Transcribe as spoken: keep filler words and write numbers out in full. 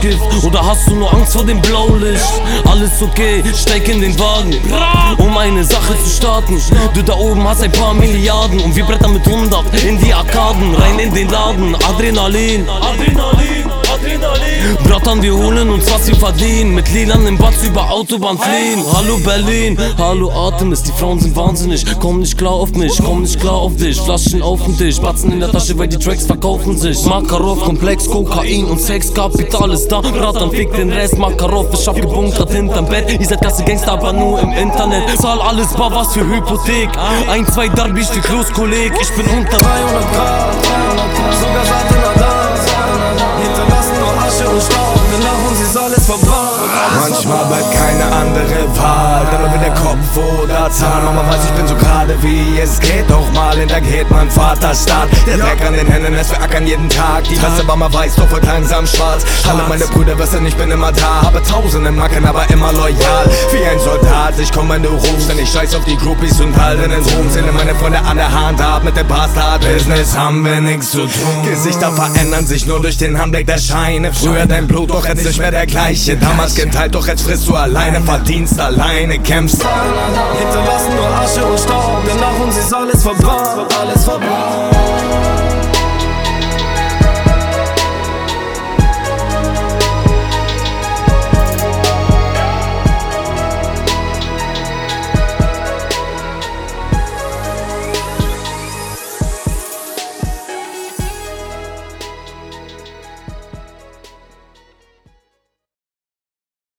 Rauschgift oder hast du nur Angst vor dem Blaulicht? Alles okay, steig in den Wagen, um eine Sache zu starten. Du da oben hast ein paar Milliarden und wir brettern mit hundert in die Arkaden, rein in den Laden. Adrenalin, Adrenalin, Adrenalin. Brattern, wir holen uns was wir verdienen, mit Lilan im Batz über Autobahn fliehen. Hallo Berlin, hallo Artemis, die Frauen sind wahnsinnig. Komm nicht klar auf mich, komm nicht klar auf dich. Flaschen auf den Tisch, Batzen in der Tasche, weil die Tracks verkaufen sich. Makarov, Komplex, Kokain und Sex, Kapital ist da. Bratan, fick den Rest, Makarov, ich hab gebunkert hinterm Bett. Ihr seid Gasse Gangster, aber nur im Internet. Zahl alles bar, was für Hypothek. Ein, zwei Darby, ich los, Kolleg. Ich bin unter dreihundert Grad, sogar Sat in Adam. Hinterlassen nur Asche und Staub, wir nach uns ist alles verbrannt. Manchmal bleibt keine andere Wahl, dann will der Kopf oder Zahn. Mama weiß, ich bin so gerade wie es geht, doch mal hintergeht mein Vaterstaat. Der Dreck an den Händen, es wir ackern jeden Tag. Die Fresse war mal weiß, doch wird langsam schwarz. Alle meine Brüder wissen, ich bin immer da, habe tausende Macken, aber immer loyal. Wie ein Soldat, ich komm, wenn du rufst, denn ich scheiß auf die Groupies und halte den Ruhm. Sind meine Freunde an der Hand ab, mit dem Bastard-Business haben wir nichts zu tun. Gesichter verändern sich nur durch den Handblick der Scheine. Früher dein Blut, doch jetzt nicht mehr der gleiche. Damals geteilt, doch jetzt frisst du alleine, verdienst alleine, kämpfst. Hinterlassen nur Asche und Staub, denn nach uns ist alles verbrannt, alles verbrannt.